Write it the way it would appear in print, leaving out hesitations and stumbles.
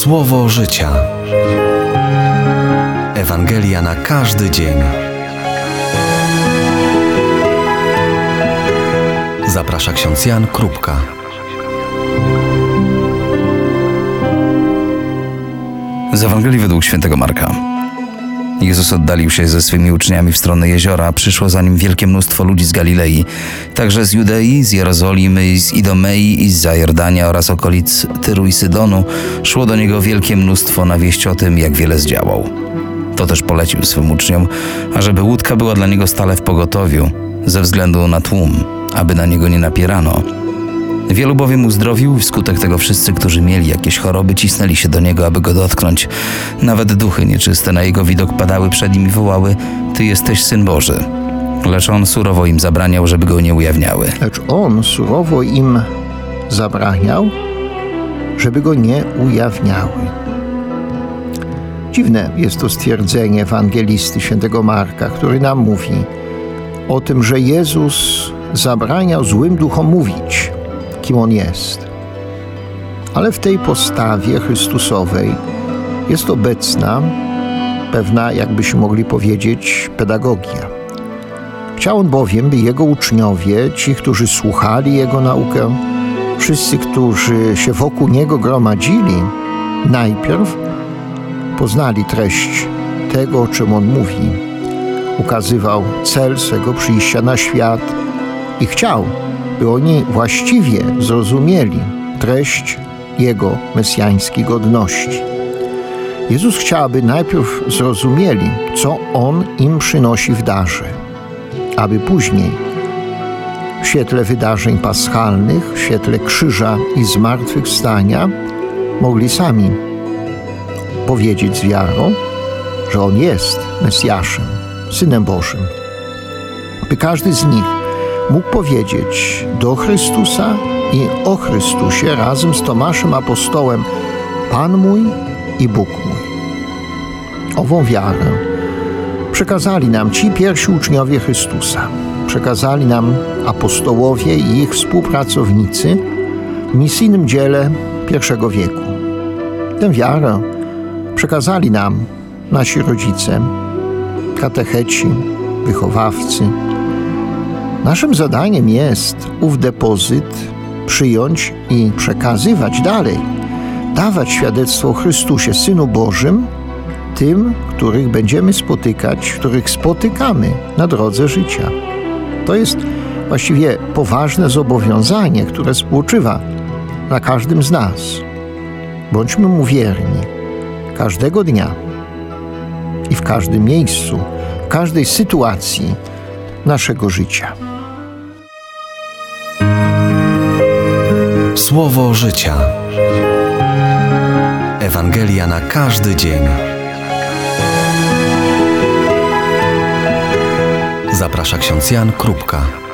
Słowo życia. Ewangelia na każdy dzień. Zaprasza ksiądz Jan Krupka. Z Ewangelii według świętego Marka. Jezus oddalił się ze swymi uczniami w stronę jeziora. Przyszło za nim wielkie mnóstwo ludzi z Galilei, także z Judei, z Jerozolimy, z Idomei i z Zajordania oraz okolic Tyru i Sydonu. Szło do niego wielkie mnóstwo na wieść o tym, jak wiele zdziałał. To też polecił swym uczniom, ażeby łódka była dla niego stale w pogotowiu, ze względu na tłum, aby na niego nie napierano. Wielu bowiem uzdrowił i wskutek tego wszyscy, którzy mieli jakieś choroby, cisnęli się do niego, aby go dotknąć. Nawet duchy nieczyste na jego widok padały przed nim i wołały: Ty jesteś Syn Boży. Lecz on surowo im zabraniał, żeby go nie ujawniały. Dziwne jest to stwierdzenie ewangelisty świętego Marka, który nam mówi o tym, że Jezus zabraniał złym duchom mówić, kim On jest. Ale w tej postawie Chrystusowej jest obecna pewna, jakbyśmy mogli powiedzieć, pedagogia. Chciał On bowiem, by Jego uczniowie, ci, którzy słuchali Jego naukę, wszyscy, którzy się wokół Niego gromadzili, najpierw poznali treść tego, o czym On mówi. Ukazywał cel swego przyjścia na świat i chciał, by oni właściwie zrozumieli treść Jego mesjańskiej godności. Jezus chciał, aby najpierw zrozumieli, co On im przynosi w darze, aby później w świetle wydarzeń paschalnych, w świetle krzyża i zmartwychwstania mogli sami powiedzieć z wiarą, że On jest Mesjaszem, Synem Bożym. By każdy z nich mógł powiedzieć do Chrystusa i o Chrystusie razem z Tomaszem apostołem: Pan mój i Bóg mój. Ową wiarę przekazali nam ci pierwsi uczniowie Chrystusa. Przekazali nam apostołowie i ich współpracownicy w misyjnym dziele I wieku. Tę wiarę przekazali nam nasi rodzice, katecheci, wychowawcy. Naszym zadaniem jest ów depozyt przyjąć i przekazywać dalej, dawać świadectwo o Chrystusie, Synu Bożym, tym, których będziemy spotykać, których spotykamy na drodze życia. To jest właściwie poważne zobowiązanie, które spoczywa na każdym z nas. Bądźmy Mu wierni każdego dnia i w każdym miejscu, w każdej sytuacji naszego życia. Słowo życia. Ewangelia na każdy dzień. Zaprasza ksiądz Jan Krupka.